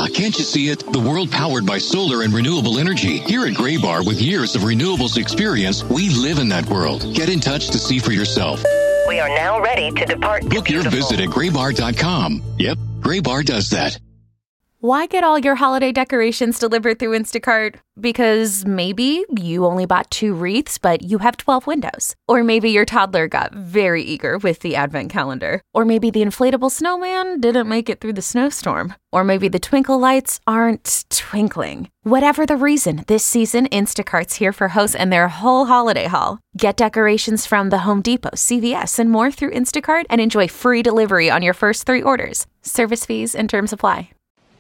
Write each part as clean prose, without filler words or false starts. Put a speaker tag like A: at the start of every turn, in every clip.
A: can't you see it? The world powered by solar and renewable energy. Here at Graybar, with years of renewables experience, we live in that world. Get in touch to see for yourself.
B: We are now ready to depart.
A: Book your visit at graybar.com. Yep, Graybar does that.
C: Why get all your holiday decorations delivered through Instacart? Because maybe you only bought 2 wreaths, but you have 12 windows. Or maybe your toddler got very eager with the advent calendar. Or maybe the inflatable snowman didn't make it through the snowstorm. Or maybe the twinkle lights aren't twinkling. Whatever the reason, this season, Instacart's here for hosts and their whole holiday haul. Get decorations from the Home Depot, CVS, and more through Instacart and enjoy free delivery on your first 3 orders. Service fees and terms apply.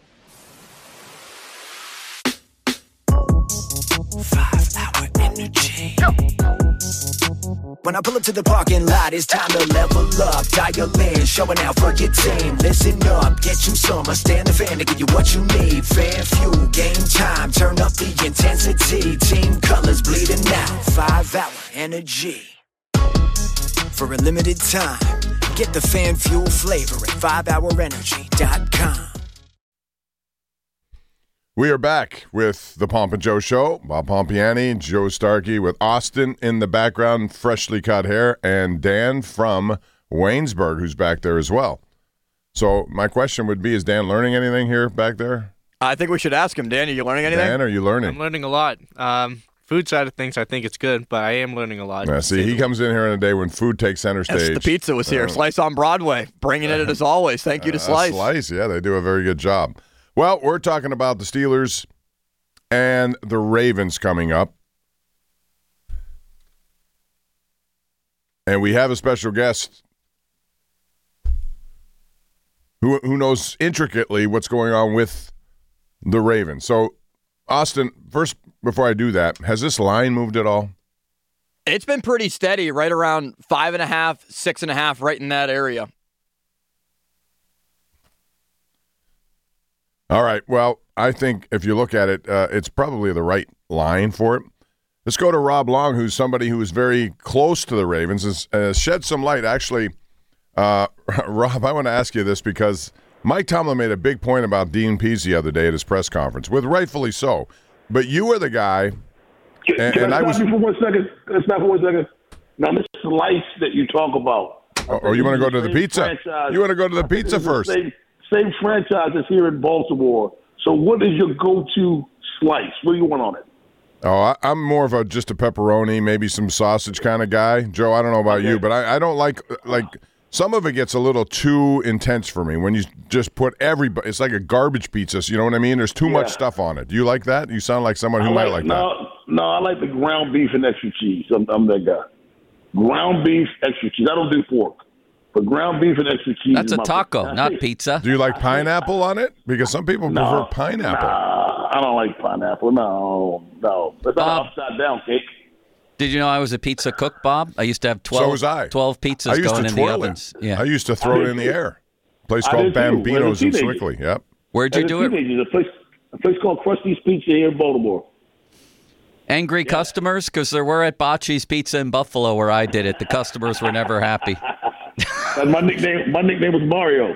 D: 5-hour energy. When I pull up to the parking lot, it's time to level up. Dial in, showing out for your team. Listen up, get you some. I stand the fan to give you what you need. Fan fuel, game time, turn up the intensity. Team colors bleeding out. 5-hour energy. For a limited time, get the fan fuel flavor at 5hourenergy.com.
E: We are back with the Pomp and Joe Show. Bob Pompiani, Joe Starkey with Austin in the background, freshly cut hair, and Dan from Waynesburg, who's back there as well. So my question would be, is Dan learning anything here back there?
F: I think we should ask him. Dan, are you learning anything?
E: Dan, are you learning?
G: I'm learning a lot. Food side of things, I think it's good, but I am learning a lot.
E: Yeah, see, he comes in here on a day when food takes center stage.
F: Yes, the pizza was here. Slice on Broadway. Bringing it as always. Thank you to Slice.
E: Slice, yeah, they do a very good job. Well, we're talking about the Steelers and the Ravens coming up. And we have a special guest who knows intricately what's going on with the Ravens. So, Austin, first, before I do that, has this line moved at all?
F: It's been pretty steady, right around 5.5, 6.5, right in that area.
E: All right. Well, I think if you look at it, it's probably the right line for it. Let's go to Rob Long, who's somebody who is very close to the Ravens, and shed some light. Actually, Rob, I want to ask you this because Mike Tomlin made a big point about Dean Pease the other day at his press conference, with rightfully so. But you were the guy,
H: and I was. Can I stop you for 1 second? Can I stop for 1 second? Now, this slice that you talk about.
E: Oh, you want to go to the pizza? You want to go to the pizza first?
H: Same franchise is here in Baltimore. So what is your go-to slice? What do you want on it?
E: Oh, I'm more of just a pepperoni, maybe some sausage kind of guy. Joe, I don't know about you, but I don't like some of it gets a little too intense for me when you just put everybody. It's like a garbage pizza. So you know what I mean? There's too much stuff on it. Do you like that? You sound like someone who might like that.
H: No, I like the ground beef and extra cheese. I'm that guy. Ground beef, extra cheese. I don't do pork. But ground beef and extra cheese.
I: That's a taco, not pizza.
E: Do you like pineapple on it? Because some people prefer pineapple.
H: Nah, I don't like pineapple. No. It's not upside down cake.
I: Did you know I was a pizza cook, Bob? I used to have 12 pizzas going in the ovens. Yeah.
E: I used to throw it in the air. A place called Bambino's in Sewickley. Yep.
I: Where'd you do it?
H: A place called Krusty's Pizza here in Baltimore.
I: Angry customers? Because there were at Bocce's Pizza in Buffalo where I did it. The customers were never happy.
H: My nickname was Mario.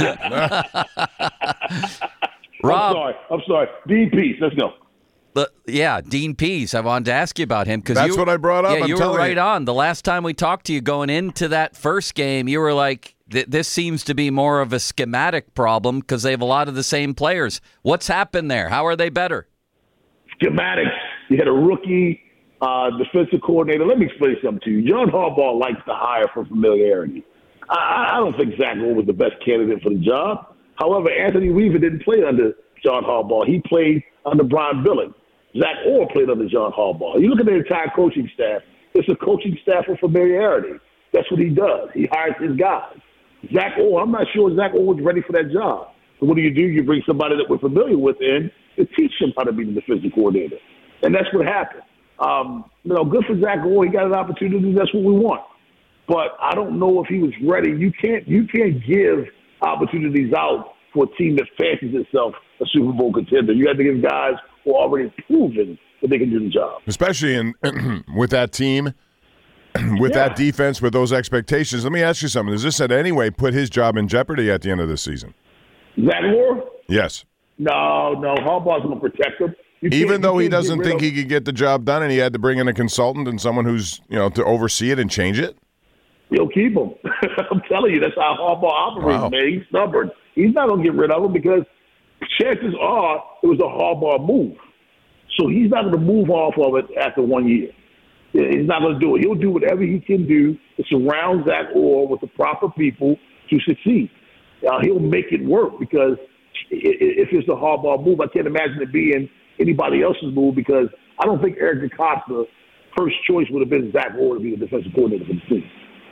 I: Rob,
H: I'm sorry. Dean Pease, let's go.
I: Dean Pease. I wanted to ask you about him because
E: that's what I brought up.
I: Yeah, you were right on. The last time we talked to you going into that first game, you were like, "This seems to be more of a schematic problem because they have a lot of the same players." What's happened there? How are they better?
H: Schematics. You had a rookie defensive coordinator. Let me explain something to you. John Harbaugh likes to hire for familiarity. I don't think Zach Orr was the best candidate for the job. However, Anthony Weaver didn't play under John Harbaugh. He played under Brian Billick. Zach Orr played under John Harbaugh. You look at the entire coaching staff, it's a coaching staff of familiarity. That's what he does. He hires his guys. Zach Orr, I'm not sure Zach Orr was ready for that job. So what do? You bring somebody that we're familiar with in to teach him how to be the defensive coordinator. And that's what happened. Good for Zach Orr. He got an opportunity. That's what we want. But I don't know if he was ready. You can't give opportunities out for a team that fancies itself a Super Bowl contender. You have to give guys who are already proven that they can do the job.
E: Especially with that team, with that defense, with those expectations. Let me ask you something. Does this in any way put his job in jeopardy at the end of this season?
H: Zach Orr?
E: Yes.
H: No, Harbaugh's going to protect him.
E: Even though he doesn't think he could get the job done, and he had to bring in a consultant and someone who's to oversee it and change it.
H: He'll keep him. I'm telling you, that's how Harbaugh operates,
E: Wow.
H: man. He's stubborn. He's not going to get rid of him because chances are it was a Harbaugh move. So he's not going to move off of it after 1 year. He's not going to do it. He'll do whatever he can do to surround Zach Orr with the proper people to succeed. He'll make it work because if it's a Harbaugh move, I can't imagine it being anybody else's move because I don't think Eric DeCosta first choice would have been Zach Orr to be the defensive coordinator for the team.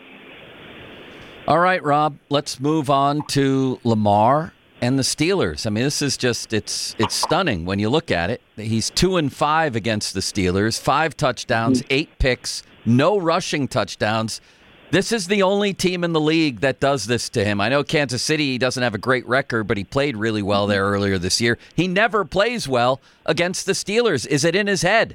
I: All right, Rob, let's move on to Lamar and the Steelers. I mean, this is just, it's stunning when you look at it. He's 2-5 against the Steelers, 5 touchdowns, 8 picks, no rushing touchdowns. This is the only team in the league that does this to him. I know Kansas City doesn't have a great record, but he played really well there earlier this year. He never plays well against the Steelers. Is it in his head?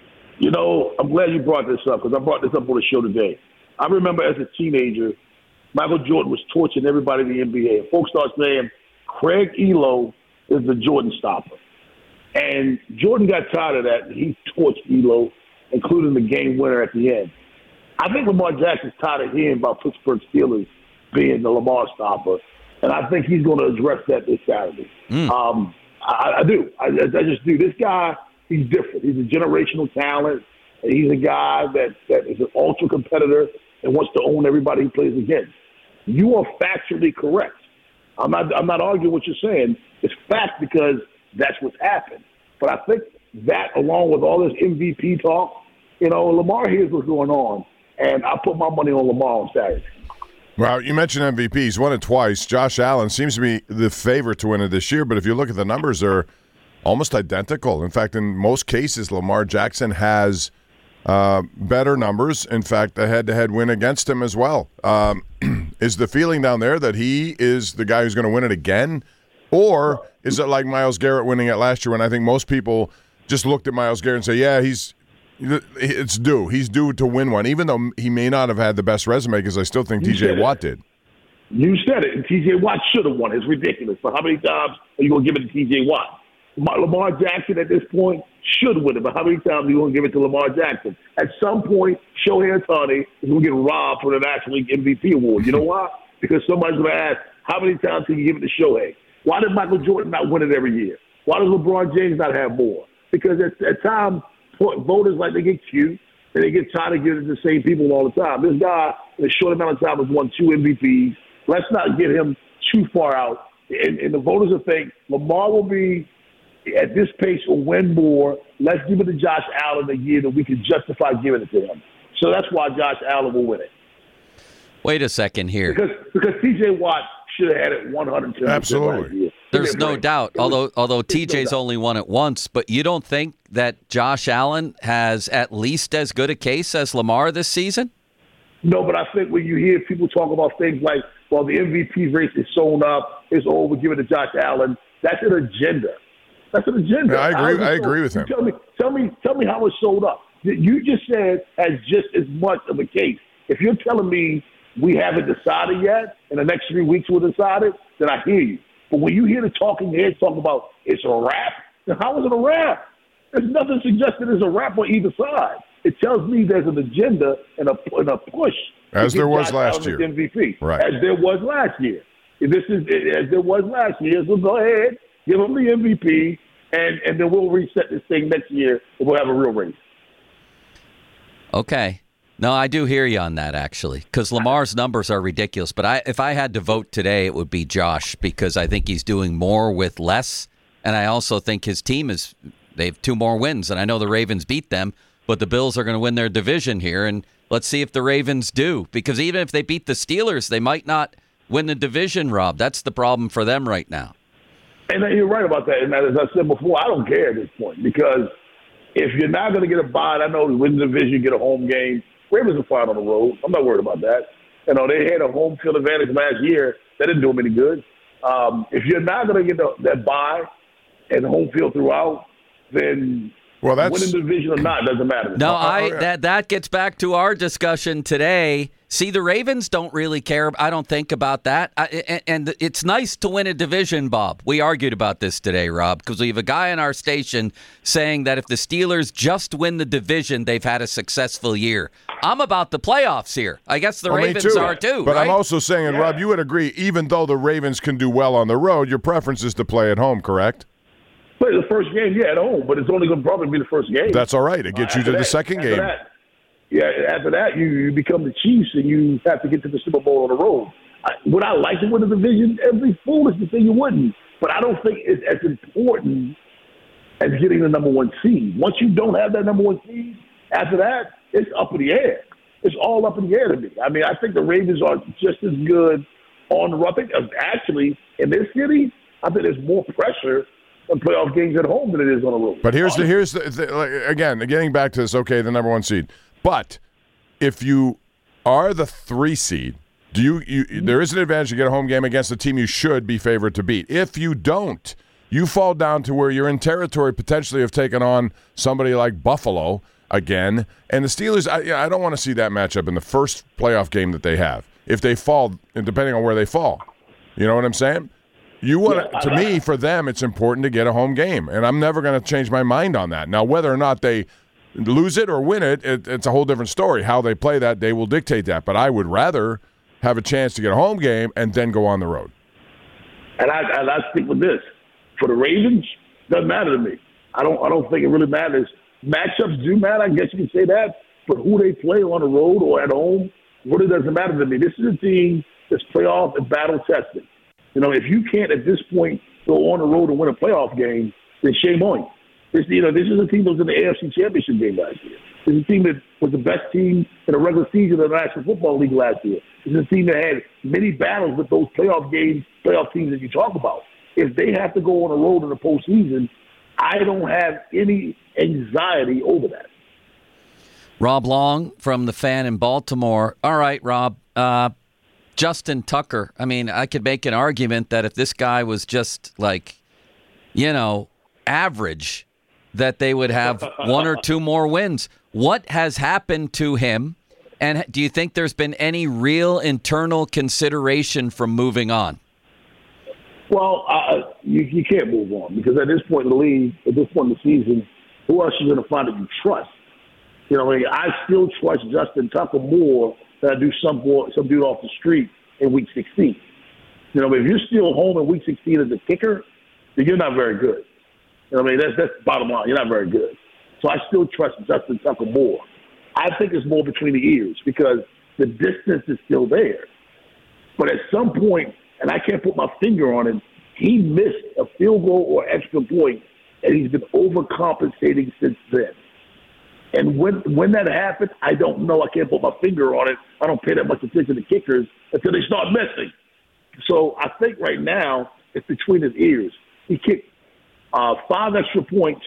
H: I'm glad you brought this up because I brought this up on the show today. I remember as a teenager, Michael Jordan was torching everybody in the NBA. And folks start saying, Craig Elo is the Jordan stopper. And Jordan got tired of that. He torched Elo, including the game winner at the end. I think Lamar Jackson's tired of hearing about Pittsburgh Steelers being the Lamar stopper. And I think he's going to address that this Saturday. I do. I just do. This guy, he's different. He's a generational talent. And he's a guy that is an ultra competitor and wants to own everybody he plays against. You are factually correct. I'm not arguing what you're saying. It's fact because that's what's happened. But I think that, along with all this MVP talk, Lamar hears what's going on, and I put my money on Lamar on Saturday.
E: Well, you mentioned MVP. He's won it twice. Josh Allen seems to be the favorite to win it this year, but if you look at the numbers, they're almost identical. In fact, in most cases, Lamar Jackson has better numbers. In fact, a head-to-head win against him as well. Is the feeling down there that he is the guy who's going to win it again? Or is it like Myles Garrett winning it last year when I think most people just looked at Myles Garrett and say, yeah, it's due. He's due to win one, even though he may not have had the best resume because I still think T.J. Watt did.
H: You said it. And T.J. Watt should have won. It's ridiculous. But how many times are you going to give it to T.J. Watt? Lamar Jackson at this point should win it, but how many times are you going to give it to Lamar Jackson? At some point, Shohei Ohtani is going to get robbed for the National League MVP award. You know why? Because somebody's going to ask, how many times can you give it to Shohei? Why did Michael Jordan not win it every year? Why does LeBron James not have more? Because at times, voters they get cute, and they get tired of giving it to the same people all the time. This guy, in a short amount of time, has won 2 MVPs. Let's not get him too far out. And the voters will think Lamar will be, at this pace, will win more. Let's give it to Josh Allen a year that we can justify giving it to him. So that's why Josh Allen will win it.
I: Wait a second here.
H: Because T.J. Watt should have had it 110%.
E: Absolutely.
I: There's no doubt. Although TJ's only won it once, but you don't think that Josh Allen has at least as good a case as Lamar this season?
H: No, but I think when you hear people talk about things like, well, the MVP race is sewn up, it's over, give it to Josh Allen, that's an agenda. That's an agenda.
E: Yeah, I agree with him.
H: Tell me how it's sold up. You just said has just as much of a case. If you're telling me we haven't decided yet, in the next 3 weeks we'll decide it, then I hear you. But when you hear the talking heads talk about it's a wrap, then how is it a wrap? There's nothing suggesting it's a wrap on either side. It tells me there's an agenda and a push.
E: As there was last year.
H: MVP.
E: Right.
H: As there was last year. As there was last year, so go ahead, give him the MVP, and then we'll reset this thing next year and we'll have a real race.
I: Okay. No, I do hear you on that, actually, because Lamar's numbers are ridiculous. But if I had to vote today, it would be Josh, because I think he's doing more with less. And I also think his team they have 2 more wins. And I know the Ravens beat them, but the Bills are going to win their division here. And let's see if the Ravens do, because even if they beat the Steelers, they might not win the division, Rob. That's the problem for them right now.
H: And you're right about that. And as I said before, I don't care at this point, because if you're not going to get a bye, I know win the division, get a home game. Ravens are fine on the road. I'm not worried about that. They had a home field advantage last year. That didn't do them any good. If you're not going to get that bye and home field throughout, then
E: Well, that's
H: winning the division or not doesn't matter.
I: No, that gets back to our discussion today. See, the Ravens don't really care, I don't think, about that. And it's nice to win a division, Bob. We argued about this today, Rob, because we have a guy on our station saying that if the Steelers just win the division, they've had a successful year. I'm about the playoffs here. I guess the Ravens are too,
E: But
I: right?
E: I'm also saying, and Rob, you would agree, even though the Ravens can do well on the road, your preference is to play at home, correct?
H: Play the first game, at home, but it's only going to probably be the first game.
E: That's all right. It gets you to the second game.
H: After that, you become the Chiefs, and you have to get to the Super Bowl on the road. Would I like to win the division? Every foolish to say you wouldn't. But I don't think it's as important as getting the number one seed. Once you don't have that number one seed, after that, it's up in the air. It's all up in the air to me. I mean, I think the Ravens are just as good on the road. I think actually in this city, I think there's more pressure on playoff games at home than it is on the road.
E: But here's the again, getting back to this, okay, the number one seed. But if you are the 3 seed, there is an advantage to get a home game against a team you should be favored to beat. If you don't, you fall down to where you're in territory potentially of taking on somebody like Buffalo again. And the Steelers, I don't want to see that matchup in the first playoff game that they have. If they fall, and depending on where they fall. You know what I'm saying? You want to me, for them, it's important to get a home game. And I'm never going to change my mind on that. Now, whether or not they lose it or win it, it's a whole different story. How they play that, they will dictate that. But I would rather have a chance to get a home game and then go on the road.
H: And I stick with this. For the Ravens, doesn't matter to me. I don't think it really matters. Matchups do matter, I guess you can say that. But who they play on the road or at home really doesn't matter to me. This is a team that's playoff and battle tested. You know, if you can't at this point go on the road and win a playoff game, then shame on you. This is a team that was in the AFC Championship game last year. This is a team that was the best team in the regular season of the National Football League last year. This is a team that had many battles with those playoff teams that you talk about. If they have to go on the road in the postseason, I don't have any anxiety over that.
I: Rob Long from The Fan in Baltimore. All right, Rob. Justin Tucker. I mean, I could make an argument that if this guy was just average, that they would have 1 or 2 more wins. What has happened to him? And do you think there's been any real internal consideration from moving on?
H: Well, you can't move on because at this point in the league, at this point in the season, who else are you going to find that you trust? You know, I still trust Justin Tucker more than I do some dude off the street in Week 16. You know, if you're still home in Week 16 as a kicker, then you're not very good. You know what I mean? That's the bottom line. You're not very good. So I still trust Justin Tucker more. I think it's more between the ears because the distance is still there. But at some point, and I can't put my finger on it, he missed a field goal or extra point, and he's been overcompensating since then. And when that happened, I don't know. I can't put my finger on it. I don't pay that much attention to kickers until they start missing. So I think right now it's between his ears. He kicked 5 extra points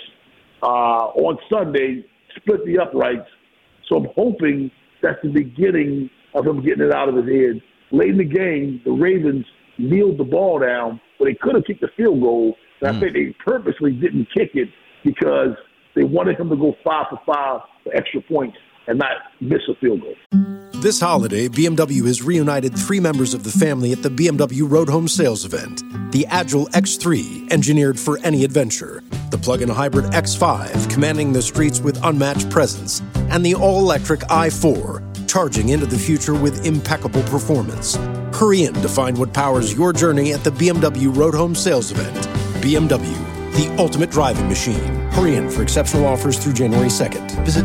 H: on Sunday, split the uprights. So I'm hoping that's the beginning of him getting it out of his head. Late in the game, the Ravens kneeled the ball down, but they could have kicked the field goal. And I think they purposely didn't kick it because they wanted him to go 5 for 5 for extra points and not miss a field goal.
J: This holiday, BMW has reunited 3 members of the family at the BMW Road Home Sales Event. The Agile X3, engineered for any adventure. The plug-in hybrid X5, commanding the streets with unmatched presence. And the all-electric i4, charging into the future with impeccable performance. Hurry in to find what powers your journey at the BMW Road Home Sales Event. BMW, the ultimate driving machine. Hurry in for exceptional offers through January 2nd. Visit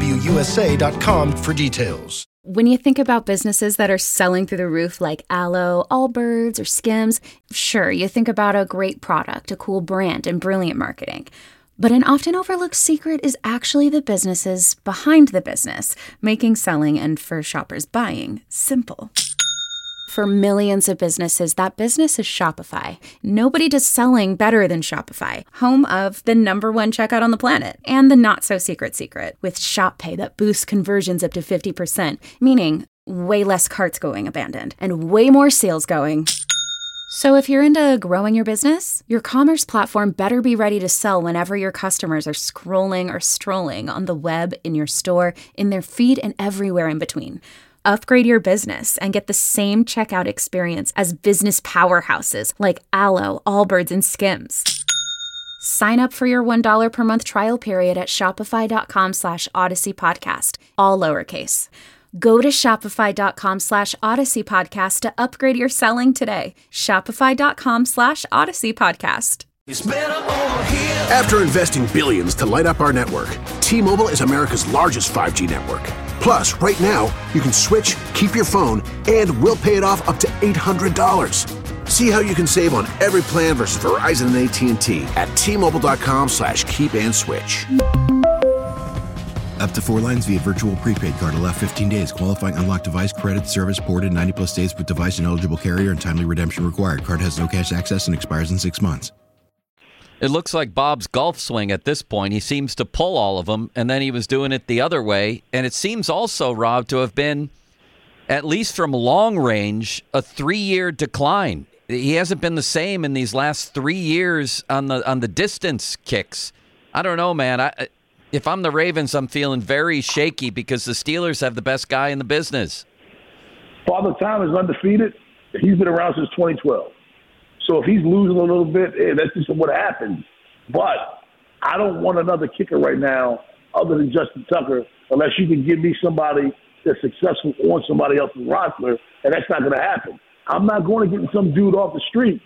J: BMWUSA.com for details.
C: When you think about businesses that are selling through the roof like Aloe, Allbirds, or Skims, sure, you think about a great product, a cool brand, and brilliant marketing. But an often overlooked secret is actually the businesses behind the business, making selling and, for shoppers, buying simple. For millions of businesses, that business is Shopify. Nobody does selling better than Shopify, home of the #1 checkout on the planet and the not-so-secret secret with Shop Pay that boosts conversions up to 50%, meaning way less carts going abandoned and way more sales going So if you're into growing your business, your commerce platform better be ready to sell whenever your customers are scrolling or strolling on the web, in your store, in their feed, and everywhere in between. Upgrade your business and get the same checkout experience as business powerhouses like Allo, Allbirds, and Skims. Sign up for your $1 per month trial period at shopify.com/Odyssey Podcast, all lowercase. Go to shopify.com/Odyssey Podcast to upgrade your selling today. Shopify.com/Odyssey Podcast.
J: After investing billions to light up our network, T-Mobile is America's largest 5G network. Plus, right now, you can switch, keep your phone, and we'll pay it off up to $800. See how you can save on every plan versus Verizon and AT&T at T-Mobile.com/keep and switch.
K: Up to 4 lines via virtual prepaid card. Allow 15 days. Qualifying unlocked device credit service ported 90+ days with device and eligible carrier and timely redemption required. Card has no cash access and expires in 6 months.
I: It looks like Bob's golf swing at this point. He seems to pull all of them, and then he was doing it the other way. And it seems also, Rob, to have been, at least from long range, a 3-year decline. He hasn't been the same in these last 3 years on the distance kicks. I don't know, man. If I'm the Ravens, I'm feeling very shaky because the Steelers have the best guy in the business.
H: Father Time is undefeated. He's been around since 2012. So if he's losing a little bit, that's just what happens. But I don't want another kicker right now other than Justin Tucker unless you can give me somebody that's successful on somebody else's roster, and that's not going to happen. I'm not going to get some dude off the street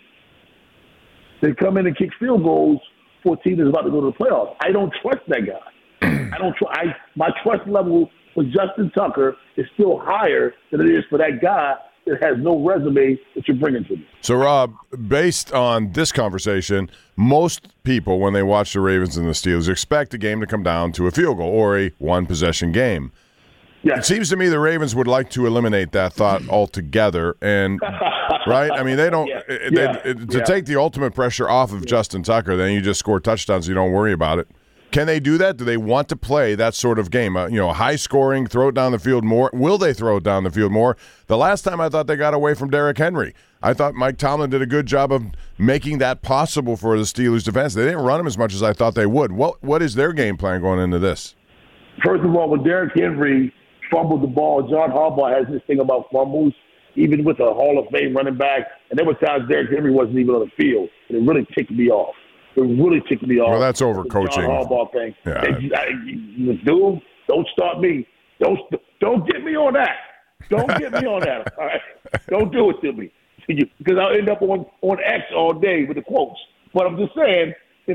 H: that come in and kick field goals for a team that's about to go to the playoffs. I don't trust that guy. My trust level for Justin Tucker is still higher than it is for that guy that has no resume that you're bringing to me.
E: So, Rob, based on this conversation, most people, when they watch the Ravens and the Steelers, expect the game to come down to a field goal or a one-possession game. Yeah. It seems to me the Ravens would like to eliminate that thought altogether, and right? I mean, they don't. To take the ultimate pressure off of Justin Tucker, then you just score touchdowns. So you don't worry about it. Can they do that? Do they want to play that sort of game? High scoring, throw it down the field more. Will they throw it down the field more? The last time I thought they got away from Derrick Henry. I thought Mike Tomlin did a good job of making that possible for the Steelers defense. They didn't run him as much as I thought they would. What is their game plan going into this?
H: First of all, when Derrick Henry fumbled the ball, John Harbaugh has this thing about fumbles, even with a Hall of Fame running back. And there were times Derrick Henry wasn't even on the field, and it really ticked me off. It really ticked me off.
E: Well, that's overcoaching.
H: John Harbaugh thing.
E: Yeah.
H: Dude, don't start me. Don't get me on that. Don't get me on that. All right, don't do it to me because I'll end up on X all day with the quotes. But I'm just saying,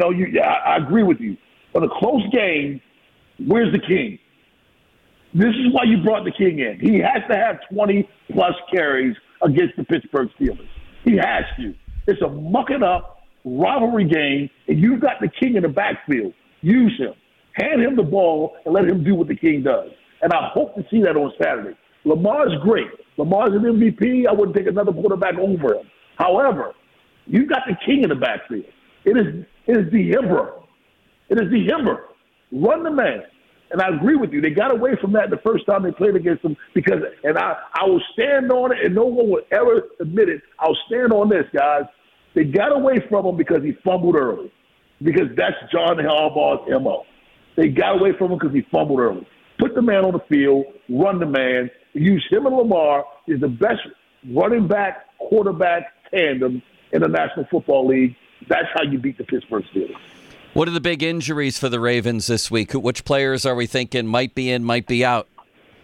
H: I agree with you. On a close game, where's the king? This is why you brought the king in. He has to have 20-plus carries against the Pittsburgh Steelers. He has to. It's a muck-it-up rivalry game, and you've got the king in the backfield. Use him. Hand him the ball and let him do what the king does. And I hope to see that on Saturday. Lamar's great. Lamar's an MVP. I wouldn't take another quarterback over him. However, you've got the king in the backfield. It is the emperor. It is the emperor. Run the man. And I agree with you. They got away from that the first time they played against them and I will stand on it, and no one will ever admit it. I'll stand on this, guys. They got away from him because he fumbled early, because that's John Harbaugh's MO. They got away from him because he fumbled early. Put the man on the field, run the man, use him and Lamar is the best running back, quarterback tandem in the National Football League. That's how you beat the Pittsburgh Steelers.
I: What are the big injuries for the Ravens this week? Which players are we thinking might be in, might be out?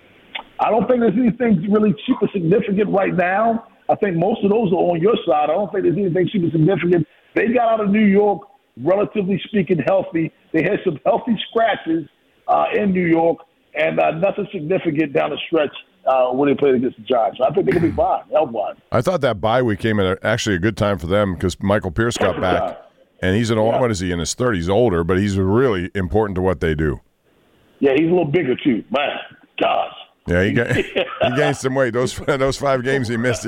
H: I don't think there's anything really super significant right now. I think most of those are on your side. I don't think there's anything super significant. They got out of New York, relatively speaking, healthy. They had some healthy scratches in New York, and nothing significant down the stretch when they played against the Giants. So I think they're going to be fine, health-wise.
E: I thought that bye week came at actually a good time for them because Michael Pierce got back. And he's what is he, in his 30s? He's older, but he's really important to what they do.
H: Yeah, he's a little bigger, too. Man, gosh.
E: Yeah, he gained some weight. Those 5 games he missed,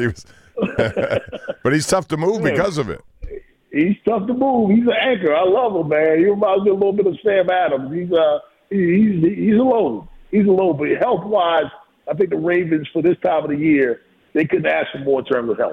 E: but he's tough to move because of it.
H: He's tough to move. He's an anchor. I love him, man. He reminds me a little bit of Sam Adams. He's alone. He's alone. But health-wise, I think the Ravens, for this time of the year, they couldn't ask for more in terms of health.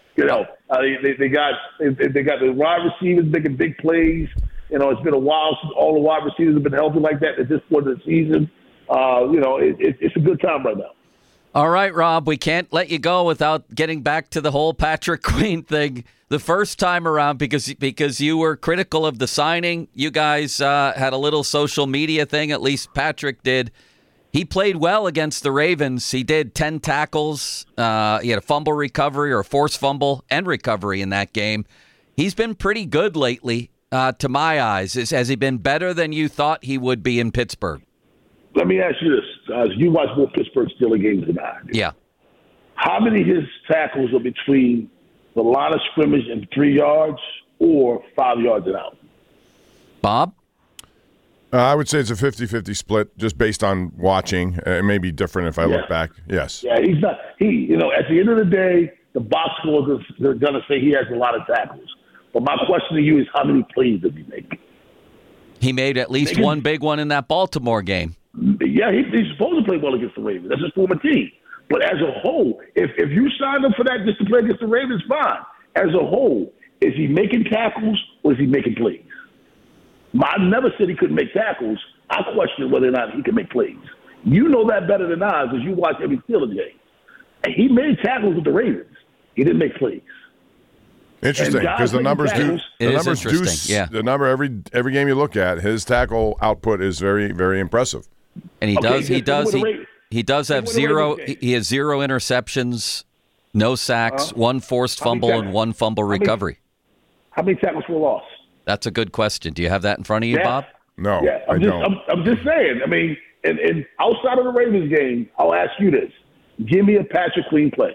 H: You know, they got the wide receivers making big plays. You know, it's been a while since all the wide receivers have been healthy like that at this point of the season. You know, it's a good time right now.
I: All right, Rob, we can't let you go without getting back to the whole Patrick Queen thing. The first time around, because you were critical of the signing, you guys had a little social media thing, at least Patrick did. He played well against the Ravens. He did 10 tackles. He had a fumble recovery or a forced fumble and recovery in that game. He's been pretty good lately, to my eyes. Has he been better than you thought he would be in Pittsburgh?
H: Let me ask you this. You watch more Pittsburgh Steelers games than I do.
I: Yeah.
H: How many of his tackles are between the line of scrimmage and 3 yards or 5 yards and out?
I: Bob?
E: I would say it's a 50-50 split just based on watching. It may be different if I look back. Yes.
H: Yeah, he's not. You know, at the end of the day, the box scores are going to say he has a lot of tackles. But my question to you is, how many plays did he make?
I: He made at least one big one in that Baltimore game.
H: Yeah, he's supposed to play well against the Ravens. That's his former team. But as a whole, if you signed up for that just to play against the Ravens, fine. As a whole, is he making tackles or is he making plays? I never said he couldn't make tackles. I question whether or not he can make plays. You know that better than I because you watch every Steelers game. And he made tackles with the Ravens. He didn't make plays.
E: Interesting, because the numbers do. The numbers do.
I: Yeah.
E: The number every game you look at, his tackle output is very, very impressive.
I: And he does have zero. He has 0 interceptions, no sacks, 1 forced fumble, and 1 fumble recovery.
H: How many tackles for loss?
I: That's a good question. Do you have that in front of you, Bob?
E: No,
H: yeah, I don't. I'm just saying. I mean, and outside of the Ravens game, I'll ask you this: give me a Patrick Queen play.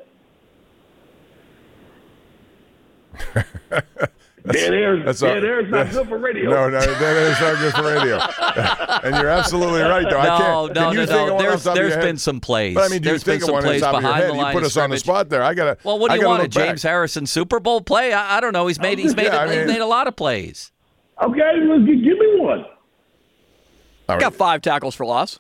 H: Dead air's not good for radio.
E: No, dead air's not good for radio. And you're absolutely right, though.
I: There's been some plays.
E: But I mean, do you think of one on top of your head? You put us on the spot there.
I: Well, what do you want? A James Harrison Super Bowl play? I don't know. He's made a lot of plays.
H: Okay, give me one.
F: He's got 5 tackles for loss.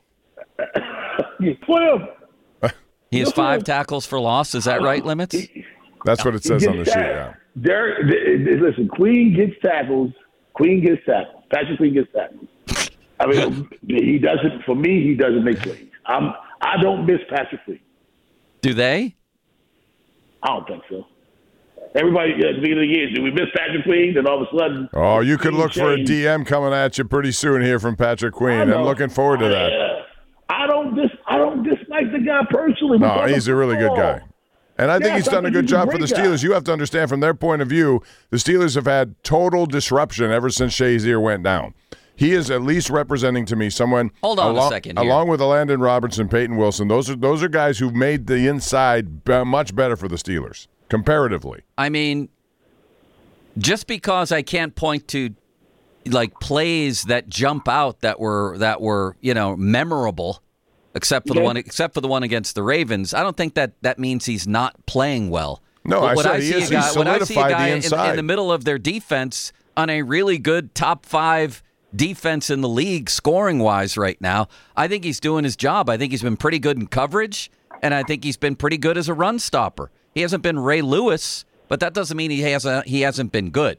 H: 12.
I: He has 5 tackles for loss. Is that right, Limits?
E: That's what it says on the sheet. Yeah.
H: Listen, Queen gets tackles. Patrick Queen gets tackles. I mean, he doesn't. For me, he doesn't make plays. I don't miss Patrick Queen.
I: Do they?
H: I don't think so. Everybody at the beginning of the year, do we miss Patrick Queen? Then all of a sudden,
E: you could look for a DM coming at you pretty soon here from Patrick Queen. I'm looking forward to that.
H: I don't dislike the guy personally.
E: No, he's a really good guy. And I think he's done a good job for the Steelers. You have to understand, from their point of view, the Steelers have had total disruption ever since Shazier went down. He is at least representing to me someone.
I: Hold on a second here.
E: Along with Landon Robertson, Peyton Wilson, those are guys who've made the inside much better for the Steelers comparatively.
I: I mean, just because I can't point to like plays that jump out that were memorable. Except for the one against the Ravens, I don't think that means he's not playing well.
E: No, I said he is. He's solidified the inside.
I: In the middle of their defense on a really good top 5 defense in the league scoring-wise right now, I think he's doing his job. I think he's been pretty good in coverage, and I think he's been pretty good as a run stopper. He hasn't been Ray Lewis, but that doesn't mean he hasn't been good.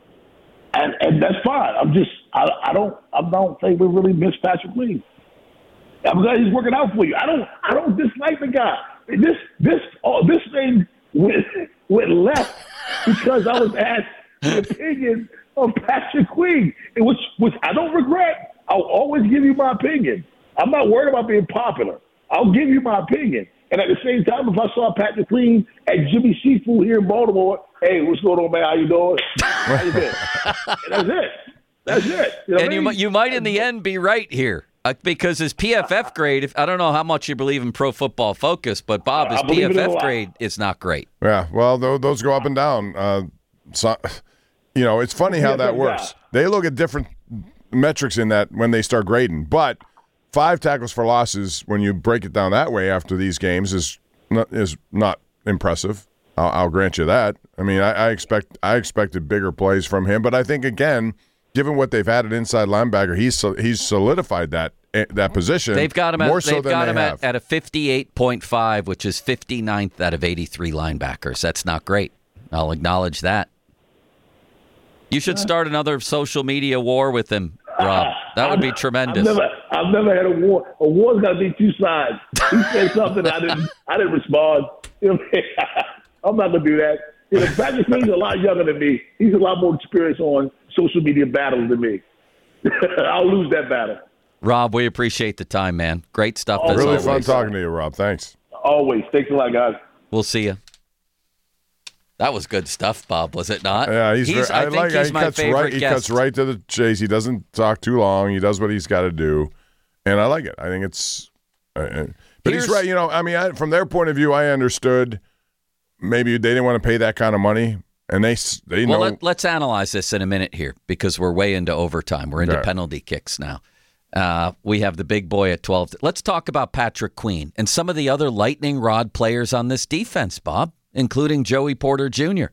H: And that's fine. I don't think we really miss Patrick Queen. I'm glad he's working out for you. I don't dislike the guy. This thing went left because I was asked the opinion of Patrick Queen, which I don't regret. I'll always give you my opinion. I'm not worried about being popular. I'll give you my opinion. And at the same time, if I saw Patrick Queen at Jimmy Seafood here in Baltimore, hey, what's going on, man? How you doing? How you been? That's it. You know
I: and you might in the end be right here. Because his PFF grade, I don't know how much you believe in Pro Football Focus, but Bob, his PFF grade is not great.
E: Yeah, well, those go up and down. It's funny how that works. They look at different metrics in that when they start grading, but 5 tackles for losses, when you break it down that way after these games, is not impressive. I'll grant you that. I mean, I expected bigger plays from him, but I think again, given what they've had at inside linebacker, he's solidified that position.
I: They've got him
E: more
I: at,
E: so
I: they've
E: than
I: got
E: they
I: him
E: have.
I: at a 58.5, which is 59th out of 83 linebackers. That's not great. I'll acknowledge that. You should start another social media war with him, Rob. That would be tremendous.
H: I've never had a war. A war's got to be two sides. He said something, I didn't respond. You know what I mean? I'm not going to do that. You know, Patrick Queen's a lot younger than me. He's a lot more experienced on social media battles than me. I'll lose that battle.
I: Rob, we appreciate the time, man. Great stuff.
E: Really
I: always.
E: fun talking to you, Rob. Thanks.
H: Always. Thanks a lot, guys.
I: We'll see you. That was good stuff, Bob, was it not?
E: Yeah,
I: I think he's my favorite guest.
E: He cuts right to the chase. He doesn't talk too long. He does what he's got to do, and I like it. I think it's but he's right. You know, I mean, from their point of view, I understood maybe they didn't want to pay that kind of money, and they know.
I: Well, let's analyze this in a minute here because we're way into overtime. We're into penalty kicks now. We have the big boy at 12. Let's talk about Patrick Queen and some of the other lightning rod players on this defense, Bob, including Joey Porter Jr.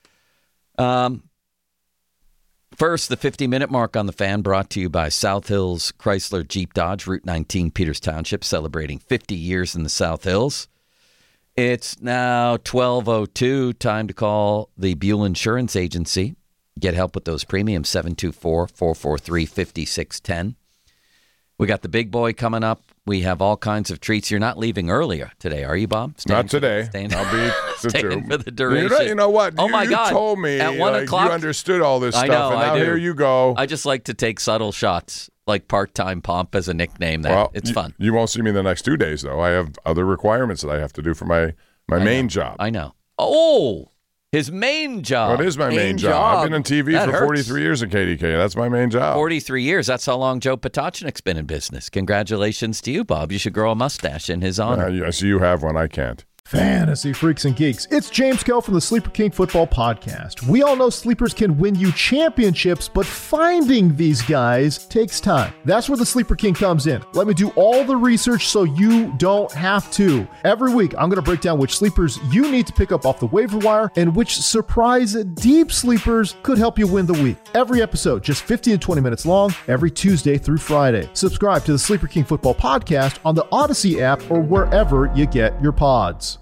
I: First, the 50-minute mark on the Fan brought to you by South Hills Chrysler Jeep Dodge, Route 19, Peters Township, celebrating 50 years in the South Hills. It's now 12:02, time to call the Buell Insurance Agency. Get help with those premiums, 724-443-5610. We got the big boy coming up. We have all kinds of treats. You're not leaving earlier today, are you, Bob?
E: Not today.
I: I'll be staying for the duration.
E: You know what?
I: Oh, my God.
E: You told me
I: at 1 o'clock,
E: you understood all this stuff, and now here you go.
I: I just like to take subtle shots, like part-time pomp as a nickname. It's fun.
E: You won't see me the next 2 days, though. I have other requirements that I have to do for my main job.
I: I know. Oh, his main job.
E: Well, it is my main job. I've been on TV for 43 years at KDK. That's my main job.
I: 43 years. That's how long Joe Potocnik's been in business. Congratulations to you, Bob. You should grow a mustache in his honor.
E: I see you have one. I can't.
L: Fantasy freaks and geeks. It's James Kell from the Sleeper King Football Podcast. We all know sleepers can win you championships, but finding these guys takes time. That's where the Sleeper King comes in. Let me do all the research so you don't have to. Every week, I'm going to break down which sleepers you need to pick up off the waiver wire and which surprise deep sleepers could help you win the week. Every episode, just 15 to 20 minutes long, every Tuesday through Friday. Subscribe to the Sleeper King Football Podcast on the Odyssey app or wherever you get your pods.